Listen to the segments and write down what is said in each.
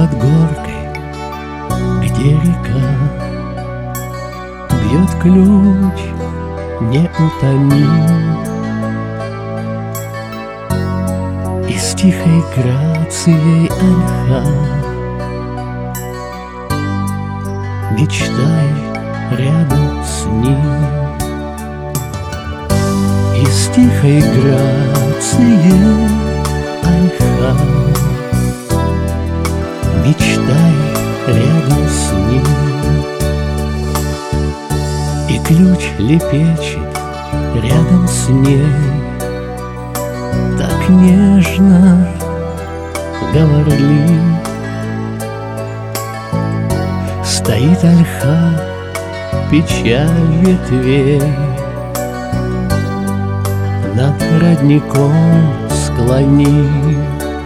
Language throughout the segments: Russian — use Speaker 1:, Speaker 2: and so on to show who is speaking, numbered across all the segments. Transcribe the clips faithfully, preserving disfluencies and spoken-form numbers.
Speaker 1: под горкой, где река бьет ключ неутомим, и с тихой грацией ольха мечтай рядом с ним. И с тихой грацией ольха мечтай рядом с ним. И ключ лепечет рядом с ней, так нежно говорли. Стоит ольха, печаль ветвей, над родником склонив.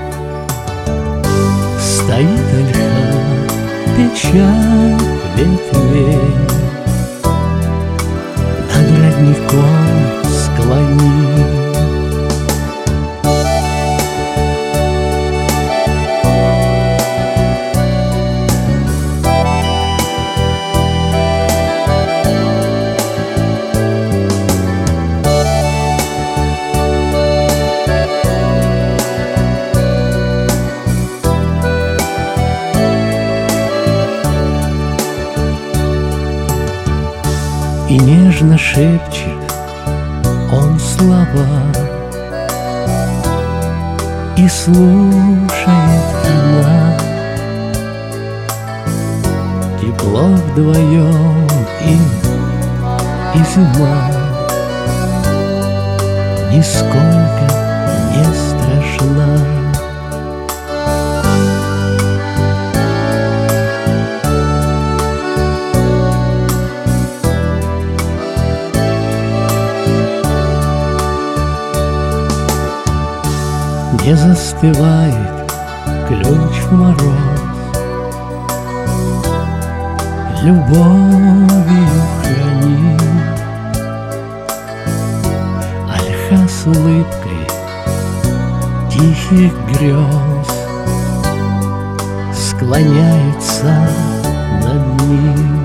Speaker 1: Стоит ольха, печаль ветвей, над родником склонив. И нежно шепчет он слова, и слушает она. Тепло вдвоем им и зима нисколько не страшна. Не застывает ключ в мороз, любовью храним. Ольха с улыбкой тихих грез склоняется над ним.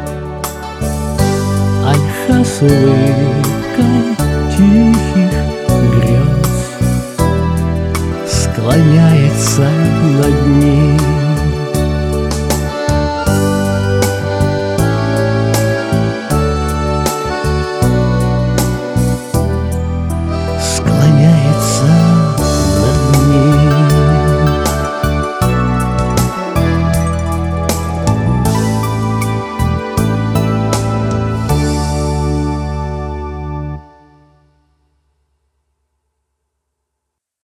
Speaker 1: Ольха с улыбкой тихих грез склоняется над ним.